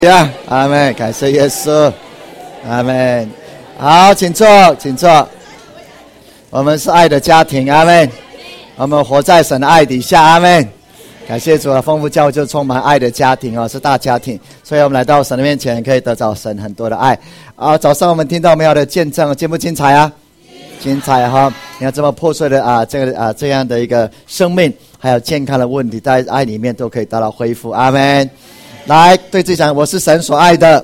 阿们，感谢耶稣，阿们。好，请坐，请坐。我们是爱的家庭，阿们。我们活在神的爱底下，阿们。感谢主啊，丰富教会就充满爱的家庭哦，是大家庭，所以我们来到神的面前，可以得到神很多的爱。早上我们听到美好的见证，精不精彩啊？精彩哈！你看这么破碎的这样的一个生命，还有健康的问题，在爱里面都可以得到恢复，阿们。来，对自己讲，我是神所爱的。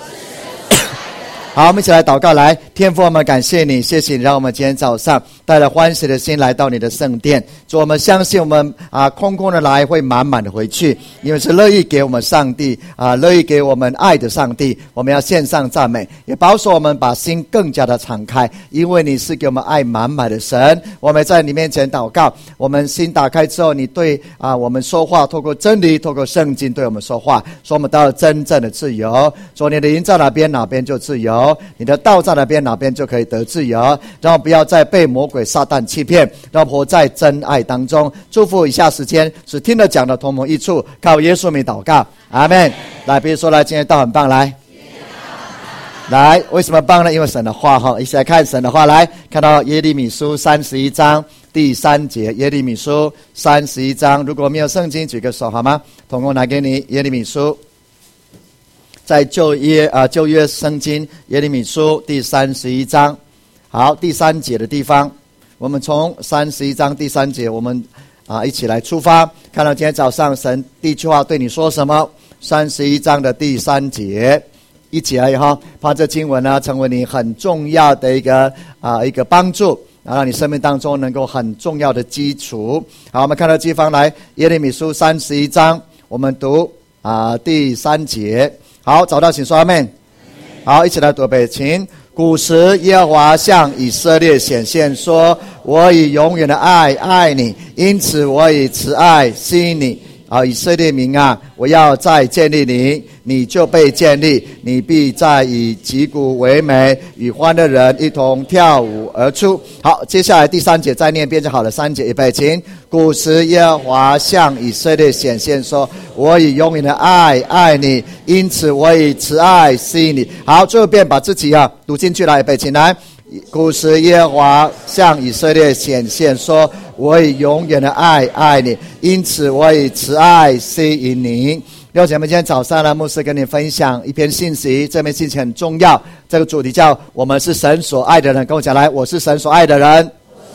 好，我们一起来祷告。来，天父，我们感谢你，谢谢你让我们今天早上带着欢喜的心来到你的圣殿。主，我们相信我们空空的来会满满的回去，因为是乐意给我们上帝乐意给我们爱的上帝。我们要献上赞美，也保守我们把心更加的敞开，因为你是给我们爱满满的神。我们在你面前祷告，我们心打开之后，你对我们说话，透过真理，透过圣经对我们说话，说我们到了真正的自由。说你的灵在哪边，哪边就自由。你的道在哪边，哪边就可以得自由。让我不要再被魔鬼撒旦欺骗，让我活在真爱当中。祝福以下时间是听了讲的同盟一处，靠耶稣名祷告，阿们。来，比如说来，今天道很棒，来，为什么棒呢？因为神的话哈，一起来看神的话。来，看到耶利米书31章第3节，耶利米书31章。如果没有圣经，举个手好吗？同工拿给你，耶利米书。在旧约圣经耶利米书第31章，好，第3节的地方，我们从31章第3节，我们一起来出发，看到今天早上神第一句话对你说什么。31章的第3节，一起来哈，把这经文呢成为你很重要的一个帮助，让你生命当中能够很重要的基础。好，我们看到地方来，耶利米书31章，我们读第3节。好，找到请说阿们。好，一起来读背，请。古时耶和华向以色列显现说，我以永远的爱爱你，因此我以慈爱吸引你。以色列民啊，我要再建立你，你就被建立，你必再以击鼓为美，与欢乐人一同跳舞而出。好，接下来第3节再念一遍就好了。3节预备，请。古时耶和华向以色列显现说，我以永远的爱爱你，因此我以慈爱吸引你。好，最后一遍把自己读进去来，预备，请来。古时耶和华向以色列显现说，我以永远的爱爱你，因此我以慈爱吸引你。弟兄姐妹，今天早上呢，牧师跟你分享一篇信息，这篇信息很重要，这个主题叫我们是神所爱的人。跟我讲来，我是神所爱的人。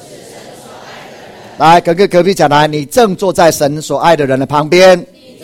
来，跟隔壁讲来，你正坐在神所爱的人的旁边。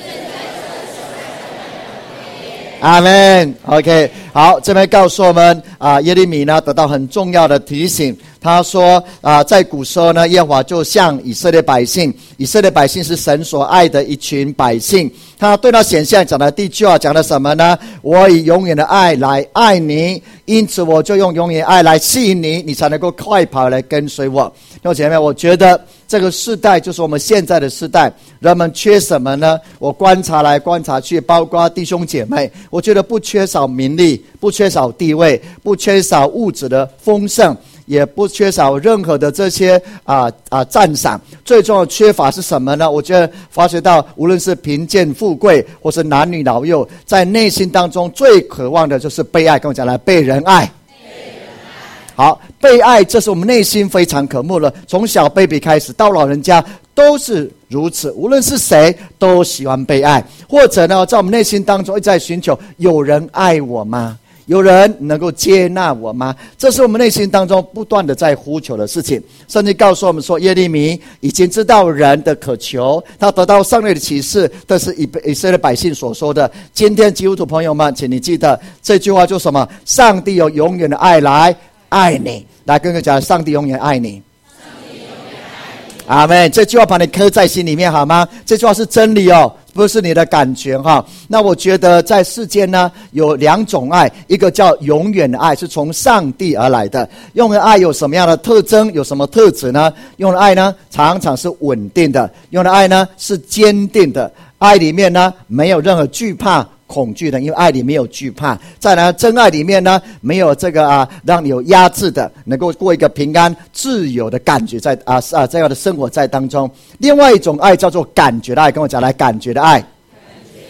阿们 OK， 好，这边告诉我们耶利米呢得到很重要的提醒。他说在古时候呢，耶和华就向以色列百姓，以色列百姓是神所爱的一群百姓。他对他显现讲的第一句话讲的什么呢？我以永远的爱来爱你，因此我就用永远爱来吸引你，你才能够快跑来跟随我。弟兄姐妹，我觉得这个世代就是我们现在的世代，人们缺什么呢？我观察来观察去，包括弟兄姐妹，我觉得不缺少名利，不缺少地位，不缺少物质的丰盛，也不缺少任何的这些赞赏。最重要的缺乏是什么呢？我觉得发觉到无论是贫贱富贵或是男女老幼，在内心当中最渴望的就是被爱。跟我讲来，被人爱。好，被爱，这是我们内心非常渴慕的，从小 baby 开始到老人家都是如此，无论是谁都喜欢被爱。或者呢，在我们内心当中一直在寻求，有人爱我吗？有人能够接纳我吗？这是我们内心当中不断的在呼求的事情。甚至告诉我们说，耶利米已经知道人的渴求，他得到上帝的启示，这是以色列百姓所说的。今天基督徒朋友们，请你记得这句话，就是什么？上帝有永远的爱来爱你。来，跟我讲，上帝永远爱你。阿们，这句话把你刻在心里面好吗？这句话是真理哦，不是你的感觉哈。那我觉得在世间呢，有2种爱，一个叫永远的爱，是从上帝而来的。永远的爱有什么样的特征？有什么特质呢？永远的爱呢，常常是稳定的。永远的爱呢，是坚定的。爱里面呢，没有任何惧怕恐惧的，因为爱里没有惧怕。再来，真爱里面呢，没有这个让你有压制的，能够过一个平安自由的感觉在这样的生活在当中。另外一种爱叫做感觉的爱，跟我讲来，感觉的爱。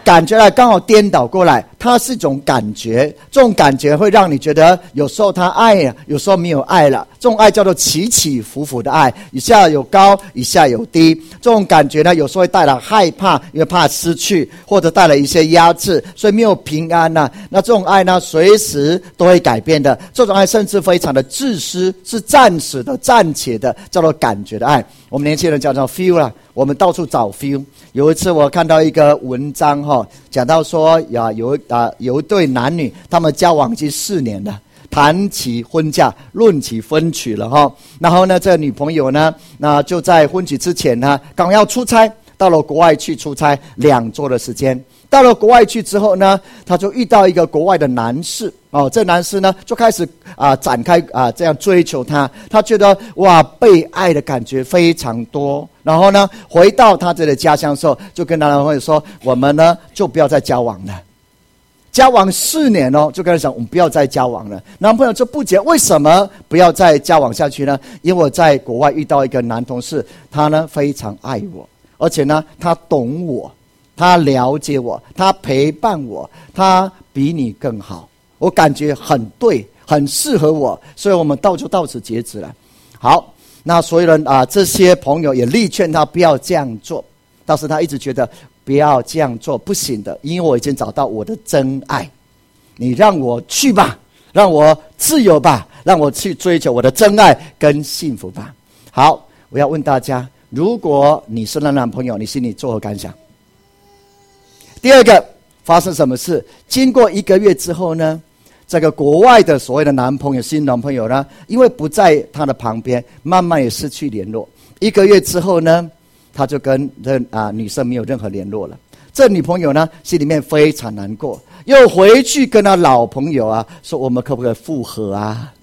感觉刚好颠倒过来，它是一种感觉，这种感觉会让你觉得有时候他爱了，有时候没有爱了。这种爱叫做起起伏伏的爱，一下有高，一下有低。这种感觉呢，有时候会带来害怕，因为怕失去，或者带来一些压制，所以没有平安呐。那这种爱呢，随时都会改变的。这种爱甚至非常的自私，是暂时的、暂且的，叫做感觉的爱。我们年轻人叫做 feel 啦，我们到处找 feel。有一次我看到一个文章讲到说有一对男女，他们交往已经4年了，谈起婚嫁，论起婚娶了然后呢，这个女朋友呢，那就在婚娶之前呢，刚要出差，到了国外去出差2周的时间。到了国外去之后呢，他就遇到一个国外的男士这男士呢就开始展开这样追求他，他觉得哇被爱的感觉非常多。然后呢，回到他这里的家乡的时候，就跟男朋友说，我们呢就不要再交往了。交往4年就跟他讲，我们不要再交往了。男朋友就不解，为什么不要再交往下去呢？因为我在国外遇到一个男同事，他呢非常爱我，而且呢他懂我，他了解我，他陪伴我，他比你更好，我感觉很对，很适合我，所以我们就到此截止了。好，那所有人这些朋友也力劝他不要这样做，但是他一直觉得不要这样做，不行的，因为我已经找到我的真爱，你让我去吧，让我自由吧，让我去追求我的真爱跟幸福吧。好，我要问大家，如果你是那男朋友，你心里作何感想？第二个，发生什么事？经过1个月之后呢，这个国外的所谓的男朋友、新男朋友呢，因为不在他的旁边，慢慢也失去联络。1个月之后呢，他就跟女生没有任何联络了。这女朋友呢，心里面非常难过，又回去跟他老朋友说，我们可不可以复合啊？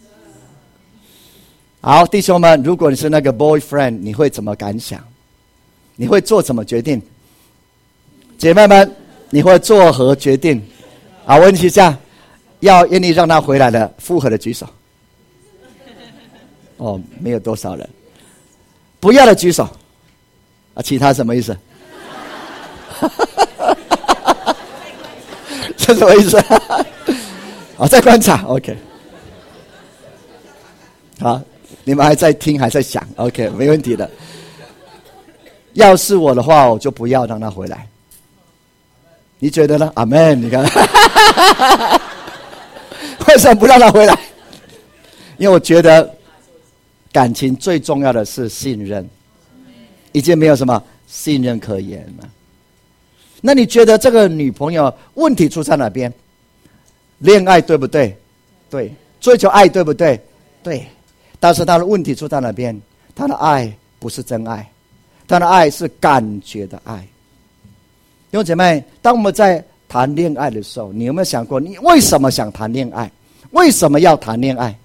好，弟兄们，如果你是那个 boyfriend， 你会怎么感想？你会做什么决定？姐妹们，你会作何决定？问一下，要愿意让他回来的复合的举手。没有多少人。不要的举手。其他什么意思？这什么意思？再观察 ，OK。好，你们还在听，还在想 ，OK， 没问题的。要是我的话，我就不要让他回来。你觉得呢？阿们，你看，为什么不让他回来？因为我觉得感情最重要的是信任，已经没有什么信任可言了。那你觉得这个女朋友问题出在哪边？恋爱对不对？对。追求爱对不对？对。但是她的问题出在哪边？她的爱不是真爱，她的爱是感觉的爱。弟兄姐妹，当我们在谈恋爱的时候，你有没有想过，你为什么想谈恋爱？为什么要谈恋爱？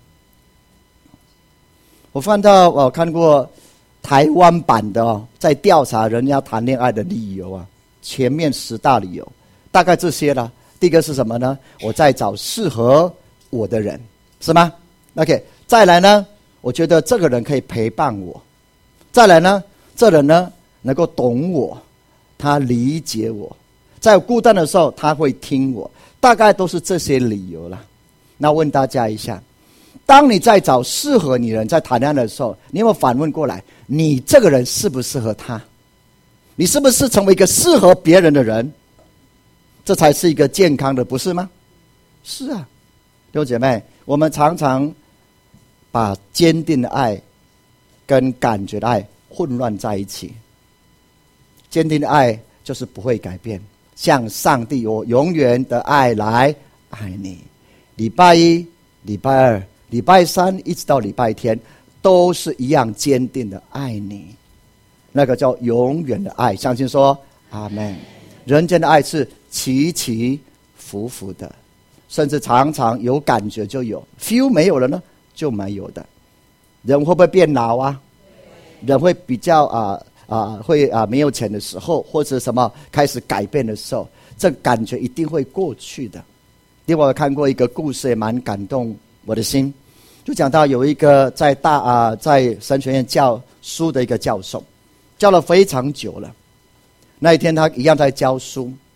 我看过台湾版的在调查人家谈恋爱的理由前面10大理由，大概这些了。第一个是什么呢？我在找适合我的人，是吗 ？OK， 再来呢，我觉得这个人可以陪伴我。再来呢，这人呢能够懂我，他理解我，在我孤单的时候他会听我，大概都是这些理由了。那问大家一下，当你在找适合你的人在谈恋爱的时候，你有没有反问过来，你这个人适不适合他？你是不是成为一个适合别人的人？这才是一个健康的，不是吗？是啊，弟兄姐妹，我们常常把坚定的爱跟感觉的爱混乱在一起。坚定的爱就是不会改变，像上帝我永远的爱来爱你。礼拜1、礼拜2、礼拜3一直到礼拜天，都是一样坚定的爱你，那个叫永远的爱。相信说阿们。人间的爱是起起伏伏的，甚至常常有感觉就有 feel， 没有了呢就没有的。人会不会变老啊？人会比较没有钱的时候，或者什么开始改变的时候，这感觉一定会过去的。另外我看过一个故事，也蛮感动我的心，就讲到有一个在神学院教书的一个教授，教了非常久了。那一天他一样在教书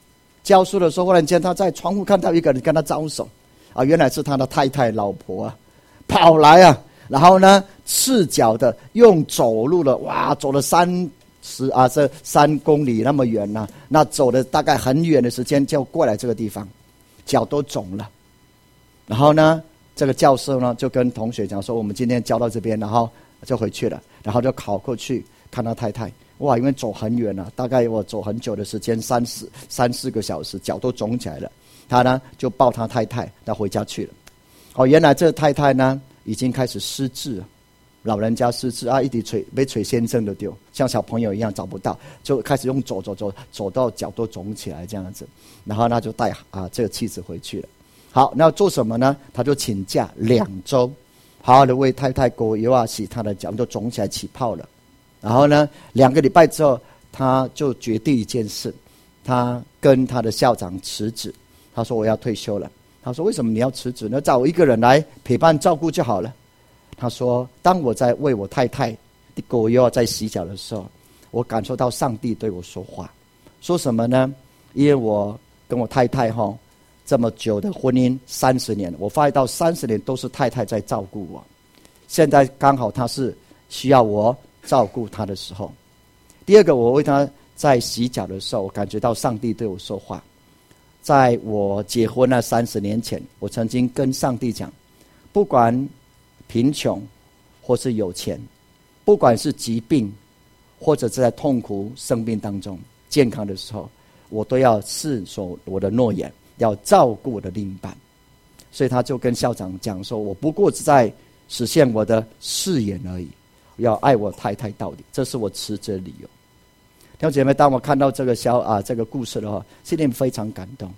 教书的时候，忽然间他在窗户看到一个人跟他招手，原来是他的太太老婆跑来然后呢赤脚的用走路的，走了这3公里那么远那走了大概很远的时间就过来这个地方，脚都肿了。然后呢这个教授呢就跟同学讲说，我们今天教到这边，然后就回去了，然后就跑过去看他太太。因为走很远大概我走很久的时间，3-4个小时，脚都肿起来了。他呢就抱他太太他回家去了。原来这太太呢已经开始失智了，老人家失智一直被垂先生的丢，像小朋友一样找不到，就开始用走到脚都肿起来这样子。然后他就带这个妻子回去了。好，那做什么呢？他就请假2周，好好的为太太裹油洗他的脚，就肿起来起泡了。然后呢2个礼拜之后，他就决定一件事，他跟他的校长辞职。他说我要退休了。他说为什么你要辞职呢？找我一个人来陪伴照顾就好了。他说当我在为我太太的狗又在洗脚的时候，我感受到上帝对我说话。说什么呢？因为我跟我太太这么久的婚姻30年，我发现到30年都是太太在照顾我，现在刚好她是需要我照顾她的时候。第二个，我为她在洗脚的时候，我感觉到上帝对我说话。在我结婚那30年前，我曾经跟上帝讲，不管贫穷或是有钱，不管是疾病或者是在痛苦生病当中健康的时候，我都要信守我的诺言，要照顾我的另一半。所以他就跟校长讲说，我不过是在实现我的誓言而已，要爱我太太到底，这是我辞职的理由。弟兄姐妹，当我看到这个故事的话，心里非常感动。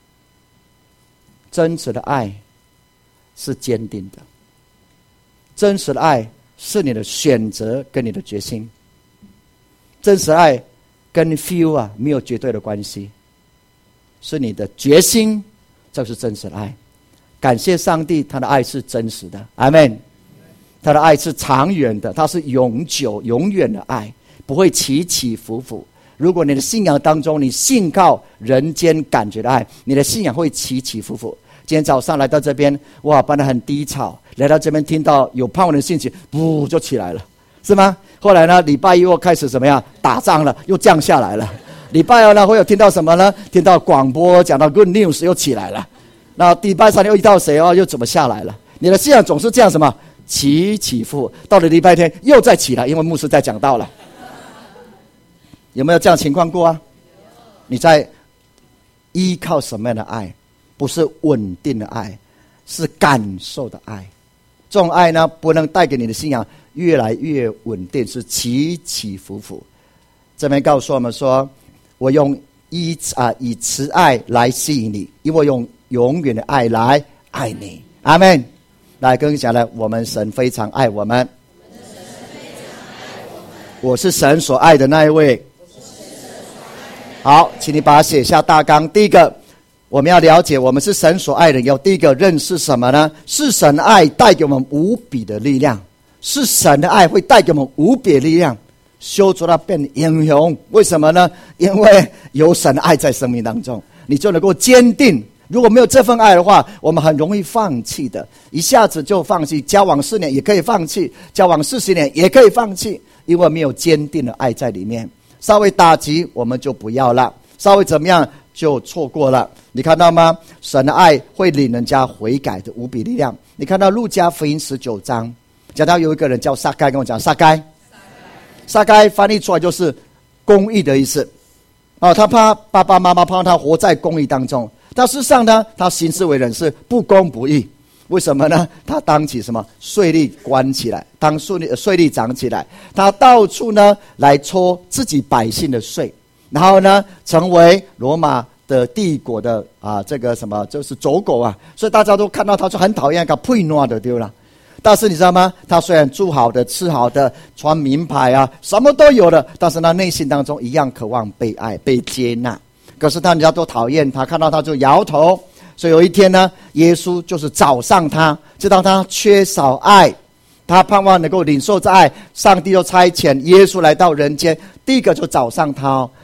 真实的爱是坚定的，真实的爱是你的选择跟你的决心。真实的爱跟 feel 没有绝对的关系，是你的决心，这是真实的爱。感谢上帝，他的爱是真实的，阿们。他的爱是长远的，他是永久永远的爱，不会起起伏伏。如果你的信仰当中你信靠人间感觉的爱，你的信仰会起起伏伏。今天早上来到这边，本来很低潮，来到这边听到有盼望的信息，噗就起来了，是吗？后来呢，礼拜一又开始怎么样打仗了，又降下来了。礼拜二呢会有听到什么呢？听到广播讲到 good news 又起来了。那礼拜三又遇到谁又怎么下来了？你的信仰总是这样什么起起伏伏，到了礼拜天又再起来，因为牧师在讲道了。有没有这样情况过你在依靠什么样的爱？不是稳定的爱，是感受的爱。这种爱呢，不能带给你的信仰越来越稳定，是起起伏伏。这边告诉我们说，我用以慈爱来吸引你，因为我用永远的爱来爱你。阿们。来跟讲来，我们神非常爱我们，我是神所爱的那一位。好，请你把它写下大纲。第一个，我们要了解我们是神所爱的，要第一个认识什么呢？是神爱带给我们无比的力量，是神的爱会带给我们无比的力量，修出它变英雄。为什么呢？因为有神的爱在生命当中，你就能够坚定。如果没有这份爱的话，我们很容易放弃的，一下子就放弃。交往4年也可以放弃，交往40年也可以放弃，因为没有坚定的爱在里面。稍微打击我们就不要了，稍微怎么样就错过了。你看到吗？神的爱会领人家悔改的无比力量。你看到路加福音19章讲到有一个人叫撒该，跟我讲撒该翻译出来就是公义的意思。他怕爸爸妈妈怕他活在公义当中，但事实上呢，他行事为人是不公不义。为什么呢？他当起什么税吏关起来，当税吏长起来，他到处呢来抽自己百姓的税，然后呢成为罗马的帝国的这个什么就是走狗所以大家都看到他就很讨厌，个配诺的丢了。但是你知道吗？他虽然住好的吃好的穿名牌什么都有了，但是他内心当中一样渴望被爱被接纳。可是人家都讨厌他，看到他就摇头。所以有一天呢，耶稣就是找上他，知道他缺少爱，他盼望能够领受这爱，上帝就差遣耶稣来到人间。第一个就找上他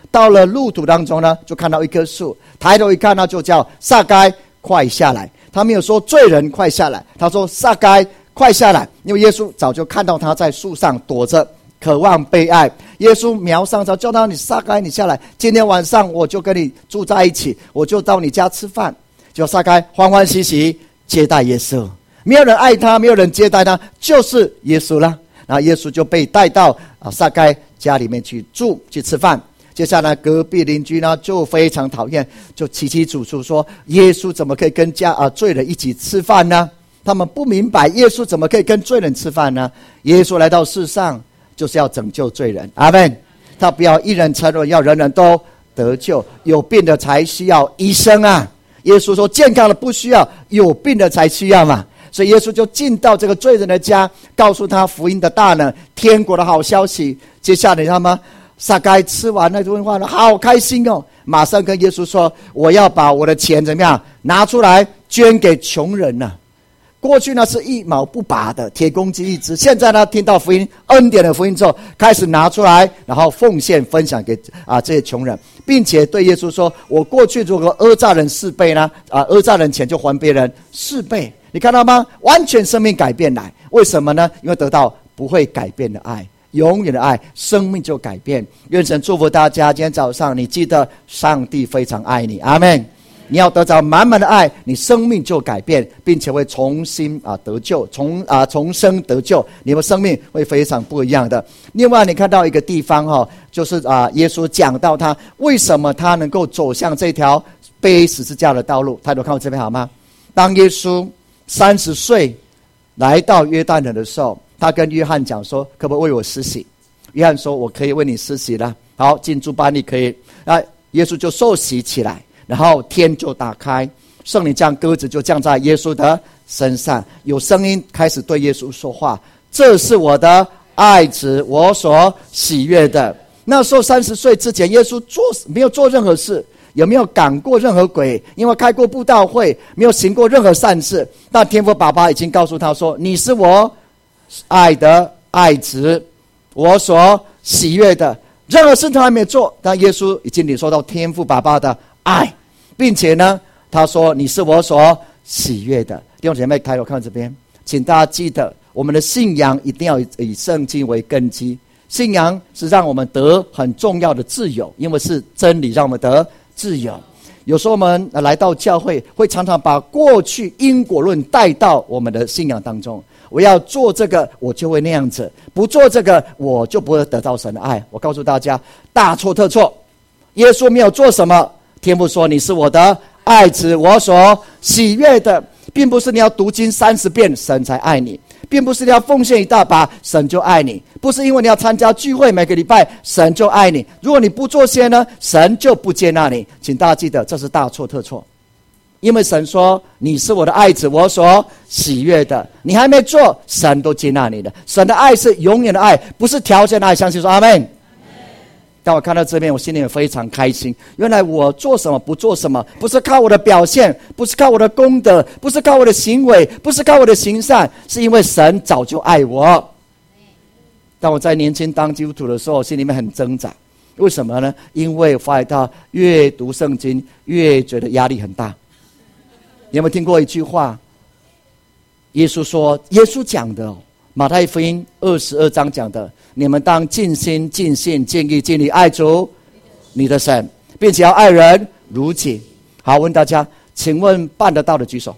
到了路途当中呢，就看到一棵树，抬头一看呢，就叫撒该快下来。他没有说罪人快下来，他说撒该快下来，因为耶稣早就看到他在树上躲着，渴望被爱。耶稣瞄上他，叫他你撒该，你下来，今天晚上我就跟你住在一起，我就到你家吃饭。就撒该欢欢喜喜接待耶稣，没有人爱他，没有人接待他，就是耶稣了。然后耶稣就被带到撒该家里面去住，去吃饭。接下来隔壁邻居呢就非常讨厌，就起起楚楚说耶稣怎么可以跟罪人一起吃饭呢？他们不明白耶稣怎么可以跟罪人吃饭呢？耶稣来到世上就是要拯救罪人，阿们。他不要一人沉沦，要人人都得救。有病的才需要医生啊，耶稣说健康的不需要，有病的才需要嘛。所以耶稣就进到这个罪人的家，告诉他福音的大能，天国的好消息。接下来他们撒该吃完那顿饭了，好开心哦，马上跟耶稣说我要把我的钱怎么样拿出来捐给穷人呢。过去呢是一毛不拔的，铁公鸡一只，现在呢听到福音恩典的福音之后，开始拿出来，然后奉献分享给这些穷人，并且对耶稣说我过去如果讹诈人4倍呢，讹诈人钱就还别人4倍。你看到吗？完全生命改变来。为什么呢？因为得到不会改变的爱，永远的爱，生命就改变。愿神祝福大家，今天早上你记得上帝非常爱你，阿们。你要得着满满的爱，你生命就改变，并且会重新得救，重生得救，你的生命会非常不一样的。另外你看到一个地方就是耶稣讲到他为什么他能够走向这条背十字架的道路。抬头看我这边好吗？当耶稣30岁来到约旦河的时候，他跟约翰讲说可不可以为我施洗？约翰说我可以为你施洗了。好，进驻巴利可以。耶稣就受洗起来，然后天就打开，圣灵降鸽子就降在耶稣的身上，有声音开始对耶稣说话，这是我的爱子，我所喜悦的。那时候30岁之前，耶稣没有做任何事，有没有赶过任何鬼，因为开过布道会，没有行过任何善事。但天父爸爸已经告诉他说你是我爱的爱子，我所喜悦的。任何事他还没有做，但耶稣已经领受到天父爸爸的爱，并且呢他说你是我所喜悦的。弟兄姐妹抬头看这边，请大家记得我们的信仰一定要以圣经为根基。信仰是让我们得很重要的自由，因为是真理让我们得自由。有时候我们来到教会会常常把过去因果论带到我们的信仰当中，我要做这个我就会那样子，不做这个我就不会得到神的爱。我告诉大家大错特错，耶稣没有做什么，天父说你是我的爱子，我所喜悦的。并不是你要读经30遍神才爱你，并不是你要奉献一大把神就爱你，不是因为你要参加聚会每个礼拜神就爱你，如果你不做些呢，神就不接纳你。请大家记得这是大错特错，因为神说你是我的爱子，我所喜悦的，你还没做神都接纳你的。神的爱是永远的爱，不是条件的爱，相信说阿们。当我看到这边，我心里也非常开心。原来我做什么不做什么，不是靠我的表现，不是靠我的功德，不是靠我的行为，不是靠我的行善，是因为神早就爱我。当我在年轻当基督徒的时候，心里面很挣扎。为什么呢？因为我发现到越读圣经越觉得压力很大。你有没有听过一句话？耶稣说，耶稣讲的马太福音22章讲的，你们当尽心尽性尽意尽力爱主你的神，并且要爱人如己。好，问大家，请问办得到的举手。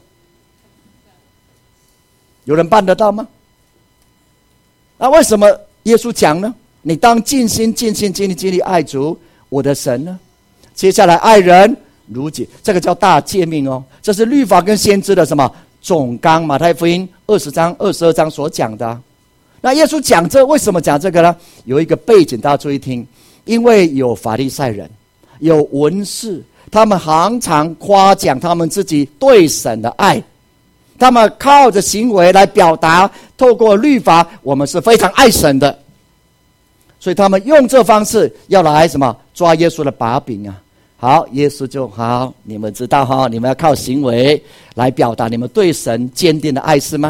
有人办得到吗？那为什么耶稣讲呢？你当尽心尽性尽力尽力爱主我的神呢？接下来爱人如己，这个叫大诫命哦，这是律法跟先知的什么总纲，马太福音20章22章所讲的。那耶稣讲这为什么讲这个呢？有一个背景，大家注意听。因为有法利赛人，有文士，他们常常夸奖他们自己对神的爱，他们靠着行为来表达，透过律法我们是非常爱神的。所以他们用这方式要来什么？抓耶稣的把柄啊。好，耶稣就好，你们知道你们要靠行为来表达你们对神坚定的爱是吗？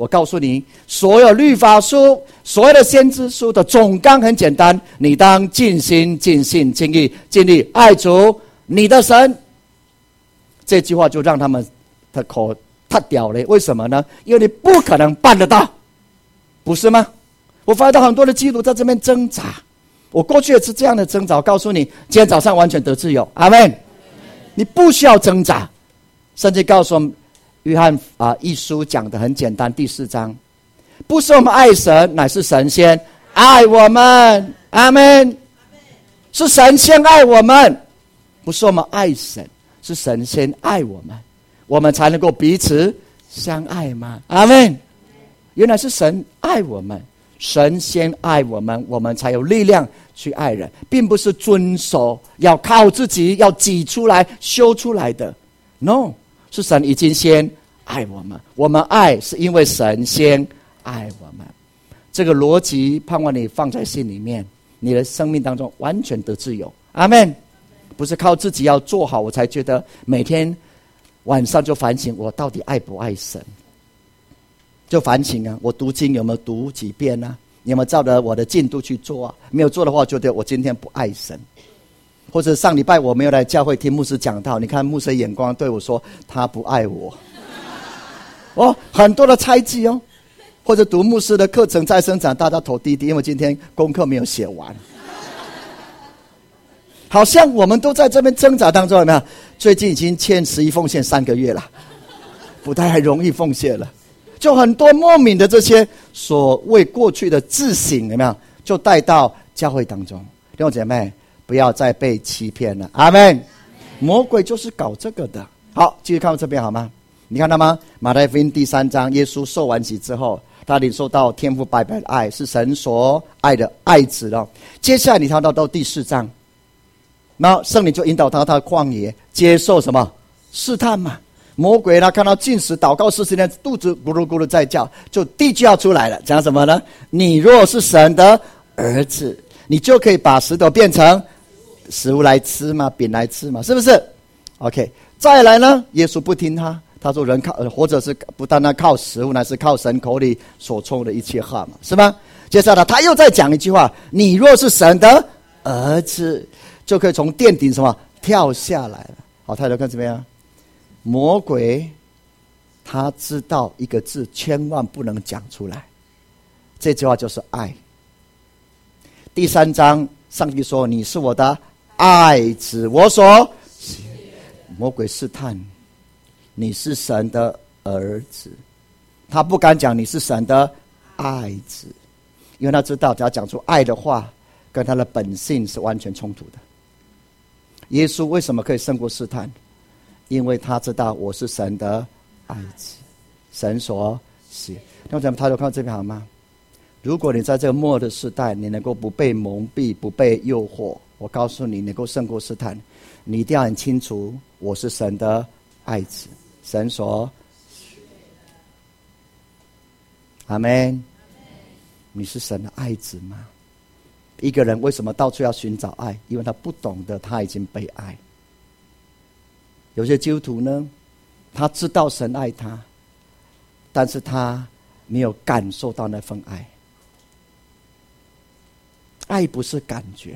我告诉你，所有律法书、所有的先知书的总纲很简单，你当尽心、尽性、尽意、尽力爱主你的神。这句话就让他们的口塌掉了。为什么呢？因为你不可能办得到，不是吗？我发现到很多的基督徒在这边挣扎，我过去也是这样的挣扎。我告诉你，今天早上完全得自由，阿们。你不需要挣扎。圣经告诉我们，约翰一书讲的很简单，第4章，不是我们爱神，乃是神先爱我们，阿们。是神先爱我们，不是我们爱神，是神先爱我们，我们才能够彼此相爱吗？阿们。原来是神爱我们，神先爱我们，我们才有力量去爱人，并不是遵守要靠自己要挤出来修出来的。 No， 是神已经先爱我们，我们爱是因为神先爱我们。这个逻辑盼望你放在心里面，你的生命当中完全得自由，阿们。不是靠自己要做好我才觉得每天晚上就反省我到底爱不爱神，就反省啊，我读经有没有读几遍啊？有没有照着我的进度去做啊？没有做的话，觉得我今天不爱神。或者上礼拜我没有来教会听牧师讲道，你看牧师眼光对我说他不爱我。很多的猜忌哦。或者读牧师的课程再生长，大家头低低，因为今天功课没有写完。好像我们都在这边挣扎当中，有没有？最近已经欠11奉献3个月了，不太容易奉献了。就很多莫名的这些所谓过去的自省，有没有？就带到教会当中。弟兄姐妹，不要再被欺骗了，阿们。魔鬼就是搞这个的。好，继续看到这边好吗？你看到吗？马太福音第3章，耶稣受完洗之后，他领受到天父白白的爱，是神所爱的爱子了。接下来你看到第4章，然后圣灵就引导他到旷野接受什么试探嘛。魔鬼他看到禁食祷告40天，肚子咕噜咕噜在叫，就第一句要出来了，讲什么呢？你若是神的儿子，你就可以把石头变成食物来吃嘛，饼来吃嘛，是不是 ？OK， 再来呢，耶稣不听他，他说人靠或者是不单单靠食物，乃是靠神口里所出的一切话嘛，是吗？接下来他又再讲一句话，你若是神的儿子，就可以从殿顶什么跳下来了。好，抬头看怎么样？魔鬼他知道一个字千万不能讲出来，这句话就是爱。第3章上帝说你是我的爱子，我所喜悦。魔鬼试探你是神的儿子，他不敢讲你是神的爱子，因为他知道只要讲出爱的话跟他的本性是完全冲突的。耶稣为什么可以胜过试探？因为他知道我是神的爱子，神所喜。那咱们抬头看这边好吗？如果你在这个末的时代，你能够不被蒙蔽，不被诱惑，我告诉你，能够胜过试探，你一定要很清楚，我是神的爱子，神所喜。阿们。你是神的爱子吗？一个人为什么到处要寻找爱？因为他不懂得他已经被爱。有些基督徒呢，他知道神爱他，但是他没有感受到那份爱。爱不是感觉。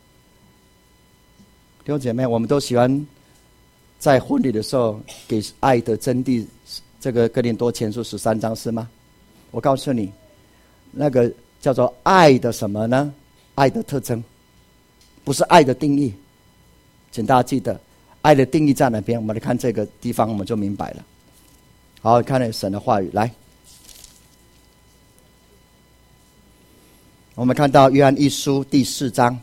弟兄姐妹，我们都喜欢在婚礼的时候给爱的真谛，这个哥林多前书13章是吗？我告诉你，那个叫做爱的什么呢？爱的特征，不是爱的定义。请大家记得，爱的定义在哪边？我们来看这个地方，我们就明白了。好，看了神的话语，来，我们看到约翰一书第4章，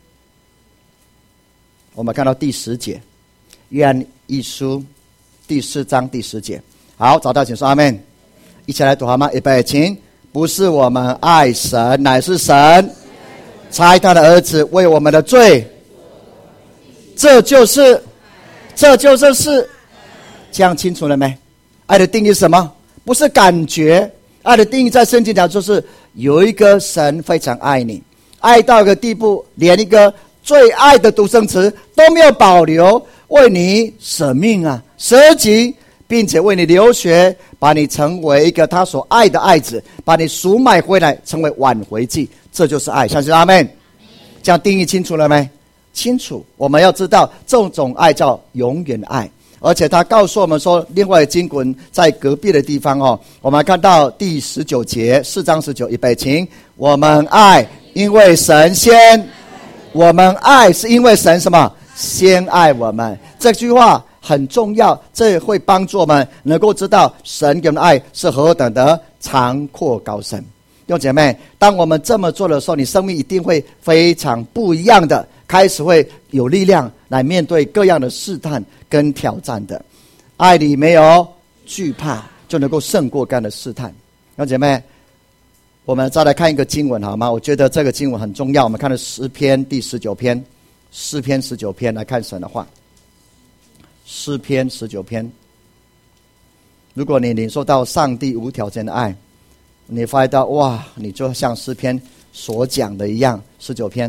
我们看到第10节，约翰一书第4章第10节。好，找到请说阿们。一起来读好吗？预备，请。不是我们爱神，乃是神差他的儿子为我们的罪，这就是是，这样清楚了没？爱的定义是什么？不是感觉，爱的定义在圣经讲就是有一个神非常爱你，爱到一个地步，连一个最爱的独生子都没有保留，为你舍命啊，舍己， 并且为你流血，把你成为一个他所爱的爱子，把你赎买回来，成为挽回祭。这就是爱。相信阿们？这样定义清楚了没？清楚。我们要知道这种爱叫永远的爱。而且他告诉我们说，另外经文在隔壁的地方我们看到第19节，4章19，预备请。我们爱，因为神先，我们爱是因为神什么？先爱我们。这句话很重要，这会帮助我们能够知道神给我们的爱是何等的长阔高深。弟兄姐妹，当我们这么做的时候，你生命一定会非常不一样的，开始会有力量来面对各样的试探跟挑战的。爱里没有惧怕，就能够胜过各样的试探。弟兄姐妹，我们再来看一个经文好吗？我觉得这个经文很重要。我们看了诗篇第19篇，诗篇19篇来看神的话。诗篇19篇，如果你领受到上帝无条件的爱，你发现到哇，你就像诗篇所讲的一样。19篇，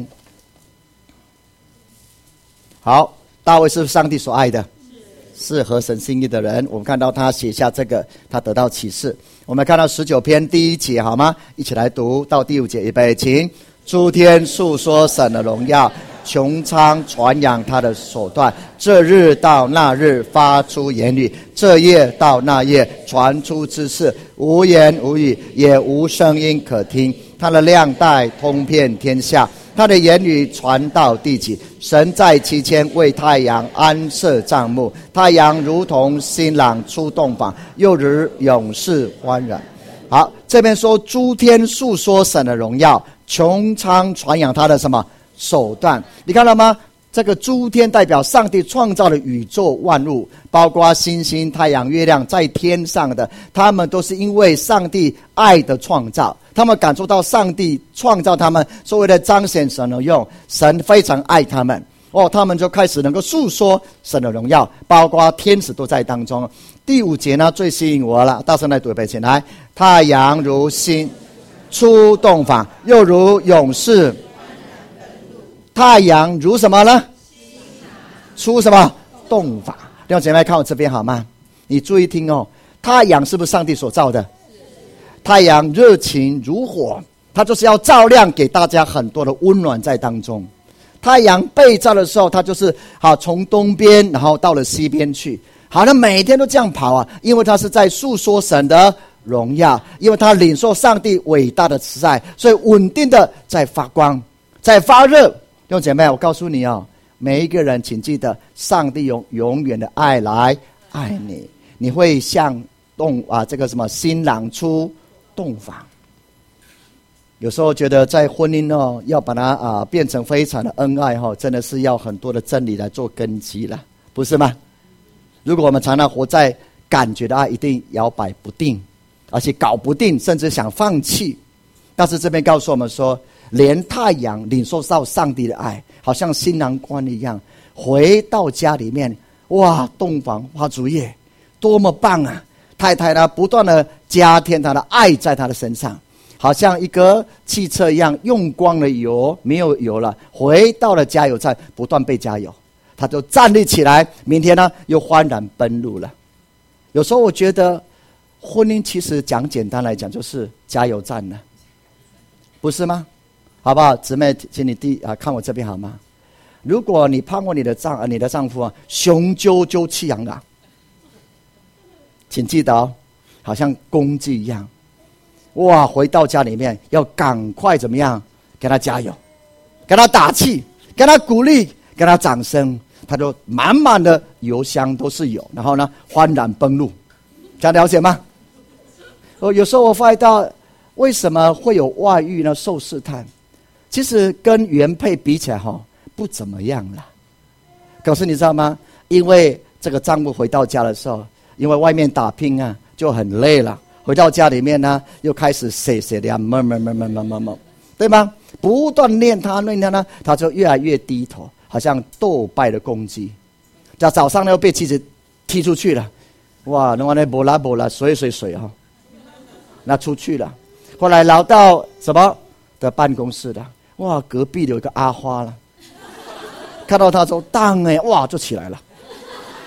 好，大卫是上帝所爱的，是合神心意的人。我们看到他写下这个，他得到启示。我们看到19篇第1节好吗？一起来读到第5节，预备请。诸天述说神的荣耀，穹苍传扬他的手段。这日到那日发出言语，这夜到那夜传出知识。无言无语，也无声音可听。他的亮带通遍天下，他的言语传到地极。神在其间为太阳安设帐幕，太阳如同新郎出洞房，又如勇士欢然。好，这边说诸天述说神的荣耀，穹苍传扬他的什么手段？你看到吗？这个诸天代表上帝创造的宇宙万物，包括星星、太阳、月亮，在天上的，他们都是因为上帝爱的创造，他们感受到上帝创造他们，所谓的彰显神的用，神非常爱他们他们就开始能够述说神的荣耀，包括天使都在当中。第5节呢，最吸引我了，大声来读一遍，请来。太阳如星出洞房，又如勇士。太阳如什么呢？出什么洞房？弟兄姐妹，看我这边好吗？你注意听太阳是不是上帝所造的？太阳热情如火，它就是要照亮给大家很多的温暖在当中。太阳被照的时候，它就是从东边然后到了西边去，那每天都这样跑因为它是在述说神的荣耀，因为它领受上帝伟大的慈爱，所以稳定的在发光，在发热。弟兄姐妹，我告诉你每一个人请记得，上帝用永远的爱来爱你，你会像这个什么新郎出洞房。有时候觉得在婚姻要把它变成非常的恩爱真的是要很多的真理来做根基了，不是吗？如果我们常常活在感觉的爱，一定摇摆不定，而且搞不定，甚至想放弃。但是这边告诉我们说，连太阳领受到上帝的爱，好像新郎官一样，回到家里面，哇，洞房花烛夜，多么棒啊！太太呢，不断的加添他的爱在他的身上，好像一个汽车一样，用光了油，没有油了，回到了加油站，不断被加油，他就站立起来，明天呢又欢然奔路了。有时候我觉得婚姻其实讲简单来讲就是加油站了，不是吗？好不好？姊妹，请你看我这边好吗？如果你盼望你的丈夫雄赳赳气昂昂，请记得好像公鸡一样，哇，回到家里面要赶快怎么样？给他加油，给他打气，给他鼓励，给他掌声，他就满满的油箱都是油，然后呢欢然奔路。这样了解吗？有时候我发现到为什么会有外遇呢？受试探，其实跟原配比起来不怎么样了。可是你知道吗？因为这个丈夫回到家的时候，因为外面打拼就很累了，回到家里面呢又开始写的对吗？不断念他呢，他就越来越低头，好像斗败的公鸡。在早上呢又被妻子踢出去了，哇，那波拉水那出去了。后来来到什么的办公室了，哇，隔壁有一个阿花了，看到他说当哇就起来了，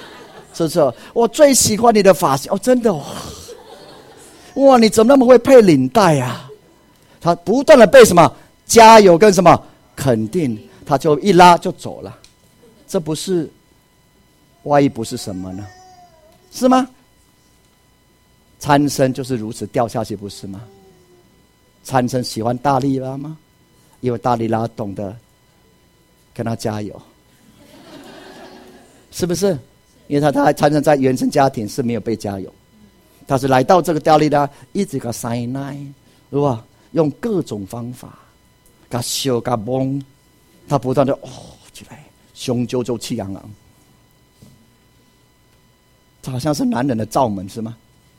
是不是？我最喜欢你的发型哦，真的哦，哇，你怎么那么会配领带啊？他不断的被什么加油跟什么肯定，他就一拉就走了。这不是万一不是什么呢？是吗？参孙就是如此掉下去，不是吗？参孙喜欢大利拉吗？因为大利拉懂得跟他加油，是不是？因为他参孙在原生家庭是没有被加油，他是来到这个大利拉，一直给他塞奶，是吧？用各种方法，给他修，给他蒙，他不断的起来，雄赳赳气昂昂，这好像是男人的罩门，是吗？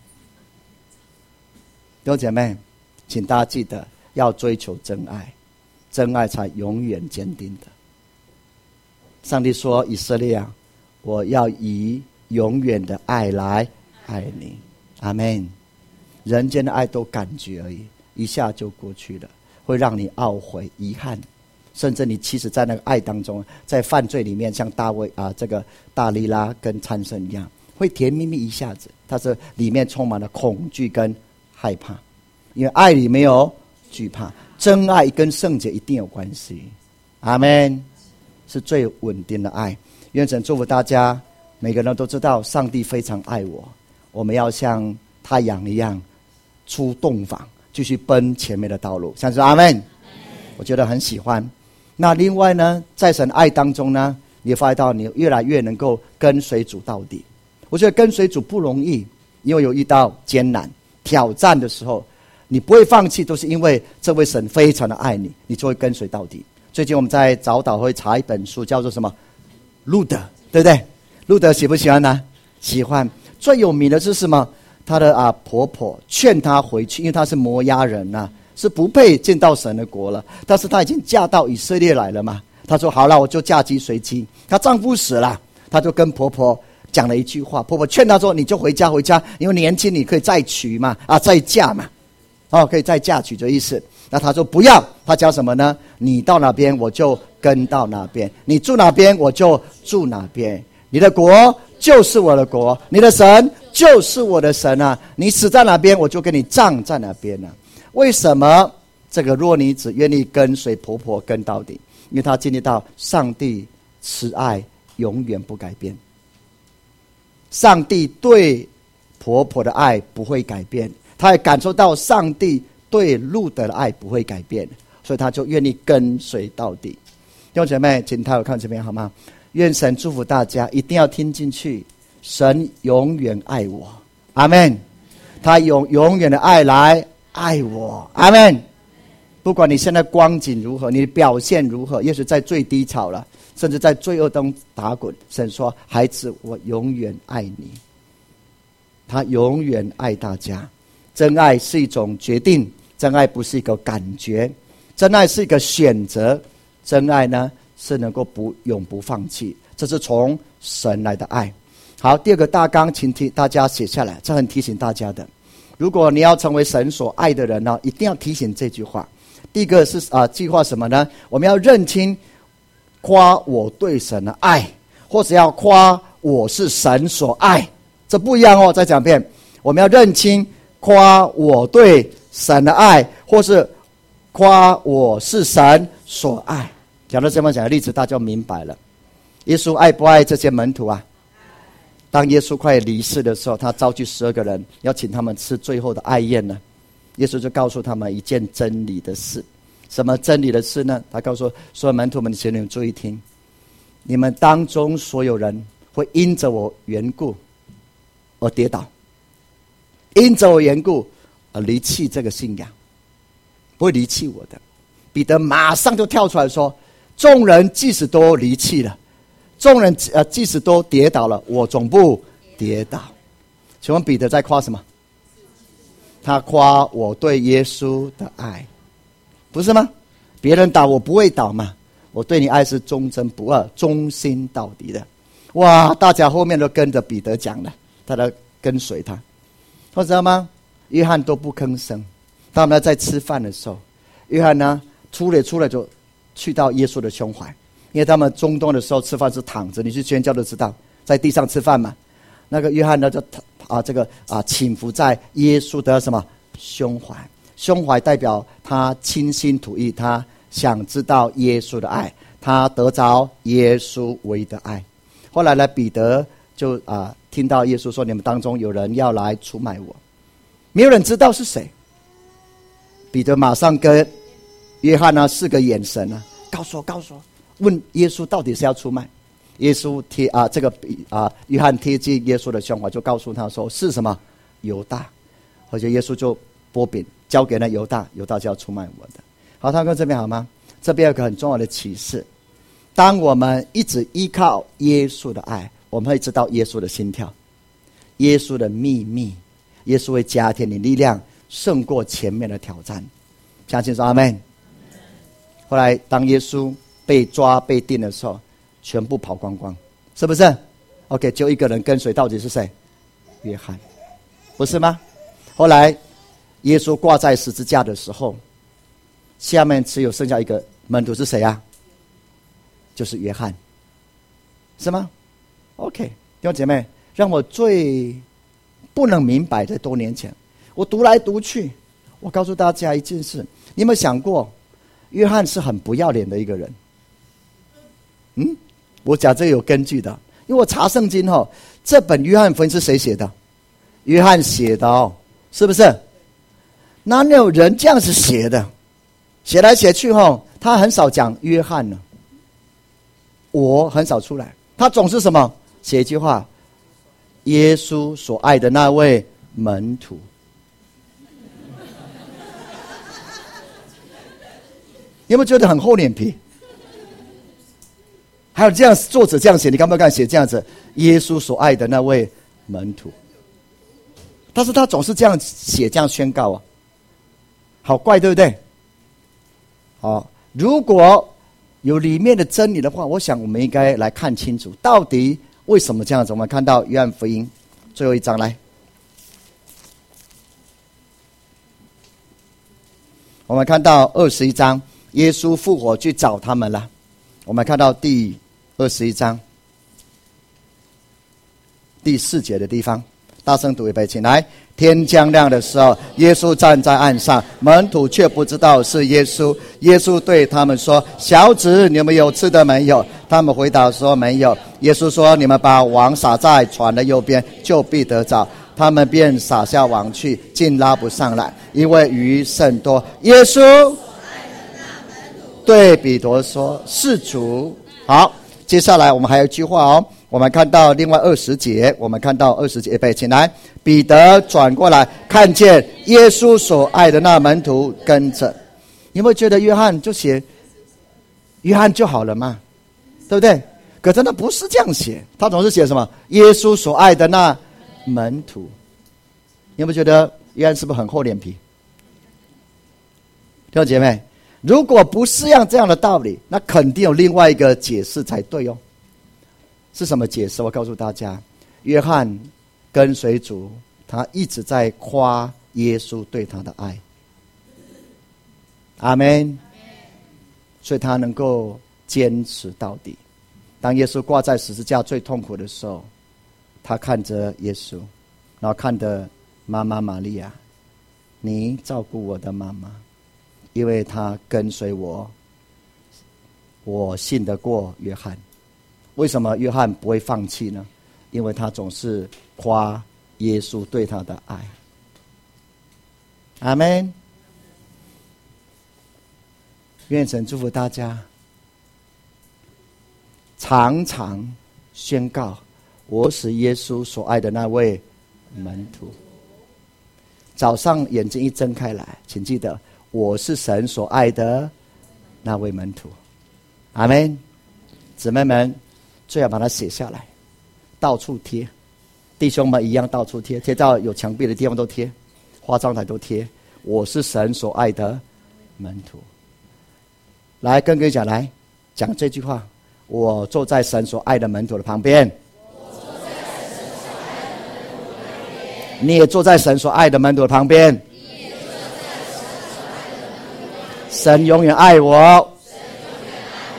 弟兄姐妹，请大家记得要追求真爱，真爱才永远坚定的。上帝说：“以色列啊，我要以永远的爱来爱你。”阿们。人间的爱都感觉而已，一下就过去了，会让你懊悔、遗憾，甚至你其实在那个爱当中，在犯罪里面，像大卫这个大利拉跟参孙一样，会甜蜜蜜一下子，但是里面充满了恐惧跟害怕，因为爱里没有惧怕。真爱跟圣洁一定有关系。阿们。是最稳定的爱。愿神祝福大家，每个人都知道上帝非常爱我，我们要像太阳一样出洞房，继续奔前面的道路。像是阿们。我觉得很喜欢。那另外呢，在神爱当中呢，你发现到你越来越能够跟随主到底。我觉得跟随主不容易，因为有遇到艰难挑战的时候，你不会放弃，都是因为这位神非常的爱你，你就会跟随到底。最近我们在早祷会查一本书，叫做什么？路德，对不对？路德喜不喜欢呢？喜欢。最有名的是什么？他的婆婆劝他回去，因为他是摩押人啊，是不配进到神的国了。但是他已经嫁到以色列来了嘛，他说好了，我就嫁鸡随鸡。她丈夫死了，她就跟婆婆讲了一句话，婆婆劝她说：“你就回家，因为年轻你可以再娶嘛，再嫁嘛，可以再嫁娶这意思。”那她说不要，她讲什么呢？你到哪边我就跟到哪边，你住哪边我就住哪边，你的国就是我的国，你的神就是我的神啊！你死在哪边，我就跟你葬在哪边啊！为什么这个弱女子愿意跟随婆婆跟到底？因为她经历到上帝慈爱永远不改变，上帝对婆婆的爱不会改变，她也感受到上帝对路德的爱不会改变，所以她就愿意跟随到底。弟兄姐妹，请抬头看这边好吗？愿神祝福大家，一定要听进去，神永远爱我，阿们。他用永远的爱来爱我，阿们。不管你现在光景如何，你的表现如何，也许在最低潮了，甚至在罪恶中打滚，神说：“孩子，我永远爱你。”他永远爱大家。真爱是一种决定，真爱不是一个感觉，真爱是一个选择，真爱呢是能够永不放弃，这是从神来的爱。好，第二个大纲，请大家写下来，这很提醒大家的。如果你要成为神所爱的人呢，一定要提醒这句话。第一个是计划什么呢？我们要认清夸我对神的爱，或者要夸我是神所爱，这不一样哦。再讲一遍，我们要认清夸我对神的爱，或是夸我是神所爱。讲到这么讲的例子，大家就明白了。耶稣爱不爱这些门徒啊？当耶稣快离世的时候，他召集12个人，要请他们吃最后的爱宴呢。耶稣就告诉他们一件真理的事。什么真理的事呢？他告诉所有门徒们，请你们注意听，你们当中所有人会因着我缘故而跌倒，因着我缘故而离弃这个信仰，不会离弃我的。彼得马上就跳出来说：众人即使都离弃了，众人即使都跌倒了，我总不跌倒。请问彼得在夸什么？他夸我对耶稣的爱，不是吗？别人倒我不会倒嘛，我对你爱是忠贞不二，忠心到底的。哇，大家后面都跟着彼得讲了，他都跟随他。你知道吗？约翰都不吭声。他们在吃饭的时候，约翰呢出来就去到耶稣的胸怀，因为他们中东的时候吃饭是躺着，你去宣教都知道，在地上吃饭嘛。 那个约翰呢就倾伏在耶稣的什么胸怀，胸怀代表他倾心吐意，他想知道耶稣的爱，他得着耶稣唯一的爱。后来呢，彼得就听到耶稣说，你们当中有人要来出卖我，没有人知道是谁。彼得马上跟约翰呢4个眼神呢，告诉我，问耶稣到底是要出卖。耶稣约翰贴近耶稣的胸怀，就告诉他说是什么犹大，而且耶稣就拨饼交给了犹大，犹大就要出卖我的。好，他跟这边好吗？这边有个很重要的启示，当我们一直依靠耶稣的爱，我们会知道耶稣的心跳，耶稣的秘密，耶稣会加添你力量，胜过前面的挑战。相信说阿们。后来当耶稣被抓被定的时候，全部跑光光，是不是 ？OK， 就一个人跟随，到底是谁？约翰，不是吗？后来耶稣挂在十字架的时候，下面只有剩下一个门徒，是谁啊？就是约翰，是吗 ？OK， 弟兄姐妹，让我最不能明白的，多年前我读来读去，我告诉大家一件事，你有没有想过，约翰是很不要脸的一个人？我讲这个有根据的，因为我查圣经这本约翰福音是谁写的？约翰写的是不是？哪有人这样子写的？写来写去他很少讲约翰呢，我很少出来，他总是什么？写一句话：耶稣所爱的那位门徒。有没有觉得很厚脸皮？还有这样作者这样写，你敢不敢写这样子？耶稣所爱的那位门徒，但是他总是这样写，这样宣告好怪，对不对？如果有里面的真理的话，我想我们应该来看清楚，到底为什么这样子。我们看到约翰福音最后一章来，我们看到21章，耶稣复活去找他们了。我们看到第21章第4节的地方，大声读一遍，请来。天将亮的时候，耶稣站在岸上，门徒却不知道是耶稣。耶稣对他们说：小子，你们有吃的没有？他们回答说没有。耶稣说：你们把网撒在船的右边，就必得着。他们便撒下网去，竟拉不上来，因为鱼甚多。耶稣对彼得说：是主。好，接下来我们还有一句话我们看到另外20节，我们看到20节，请来。彼得转过来，看见耶稣所爱的那门徒跟着。你有没有觉得约翰就写约翰就好了嘛？对不对？可真的不是这样写，他总是写什么？耶稣所爱的那门徒。你有没有觉得约翰是不是很厚脸皮？弟兄姐妹，如果不是这样的道理，那肯定有另外一个解释才对是什么解释？我告诉大家，约翰跟随主，他一直在夸耶稣对他的爱。阿们。所以他能够坚持到底。当耶稣挂在十字架最痛苦的时候，他看着耶稣，然后看着妈妈玛利亚，你照顾我的妈妈，因为他跟随我，我信得过约翰。为什么约翰不会放弃呢？因为他总是夸耶稣对他的爱。阿们。愿神祝福大家，常常宣告我是耶稣所爱的那位门徒。早上眼睛一睁开来，请记得我是神所爱的那位门徒。阿们。姊妹们最好把它写下来，到处贴，弟兄们一样到处贴，贴到有墙壁的地方都贴，化妆台都贴，我是神所爱的门徒。来跟各位讲，来讲这句话，我坐在神所爱的门徒的旁边，你也坐在神所爱的门徒的旁边，神永远爱我。